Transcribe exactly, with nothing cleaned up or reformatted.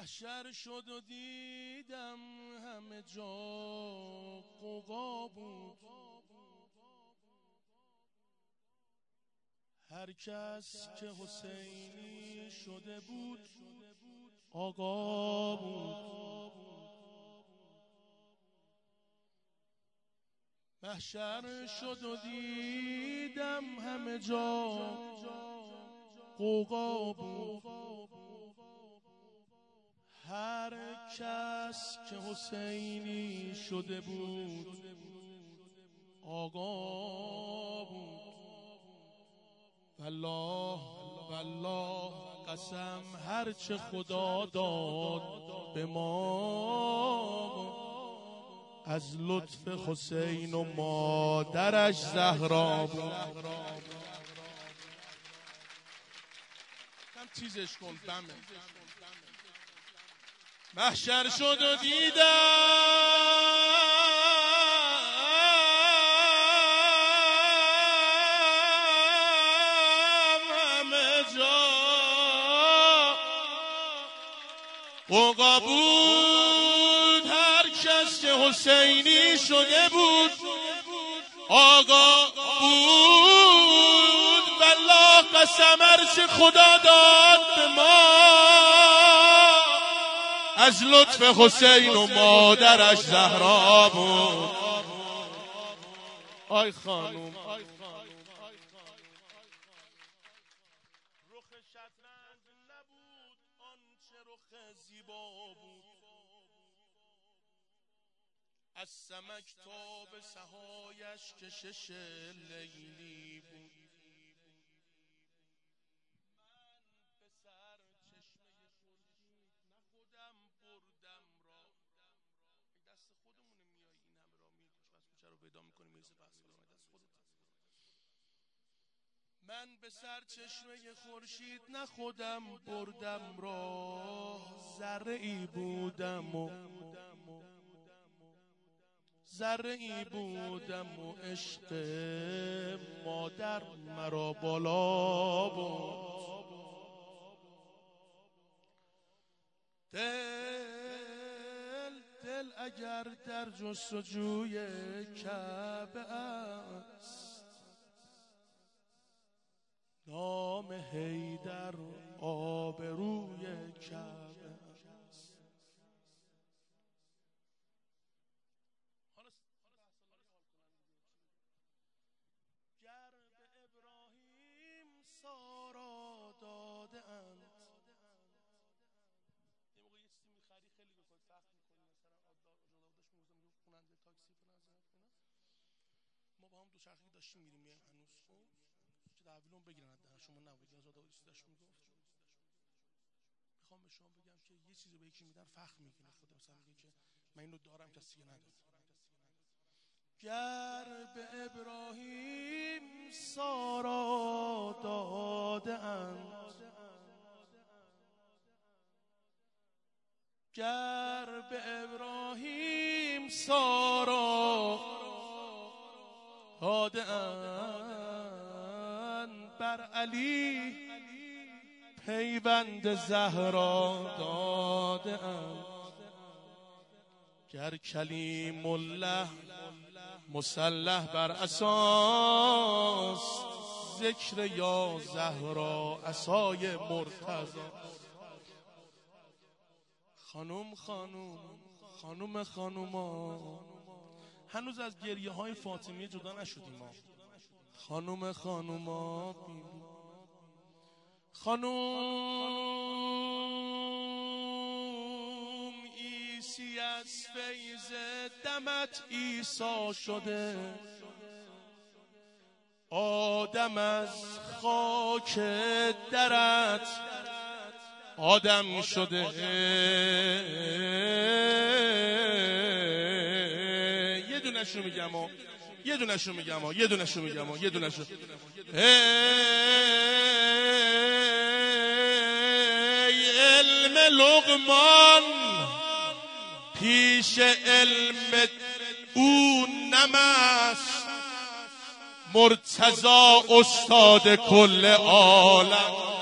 محشر شد و دیدم همه جا غوغا بود، هر کس که حسینی شده بود آقا بود. محشر شد و دیدم همه جا غوغا بود، هر کس که حسینی شده بود آقا بود. والله والله قسم هرچه خدا داد به ما، از لطف حسین و مادرش زهرا بود. کم تیزش کن بمه. محشر شد و دیدم همه جا غوغا بود، هر کس که حسینی شده بود آقا بود. والله قسم هرچه خدا داد به ما، از لطف حسین و مادرش زهرا بود. آی خانوم رخ شطرنج نبود آنچه رخ زیبا بود، از سمک تا به سحایش کشش لیلی بود. من به سر چشمه خورشید نه خودم بردم راه، ذره ای بودم و ذره ای بودم و عشق مادر مرا بالا بود. دل دل اگر در جستجوی کعبه است، نام حیدر آبروی کعبه است. گر به ابراهیم سارا داده اند، یه موقع یه چیزی میخری خیلی به خود سخت میکنی، مثلا آداداش میگفتم خوننده تاکسی فلان، ما با هم دوچرخگی داشتیم میریم میایم هنوز، خب که تحویلمون بگیرن در شما نبودی، از آداداش داشت میگفت میخوام به شما بگم که یه چیزی به یکی میدن فخر میکنه، خدا مثلا میگه که من اینو دارم کسی که نداره. گر به ابراهیم سارا داده اند، گر به ابراهیم سارا داده اند، بر علی پیوند زهرا داده اند. گر کلیم الله مسلح بر اساس، ذکر یا زهرا عصای مرتضی. خانوم خانوم خانوم خانوما، هنوز از گریه های فاطمیه جدا نشدیم ما. خانوم خانوما خانوم عیسی از فیض دمت عیسی شده، آدم از خاک درت آدم شده. یه دونش رو میگم و یه دونش رو میگم و یه دونش رو میگم و یه دونش رو علم لقمان پیش علم او نمست، مرتضی استاد کل عالم.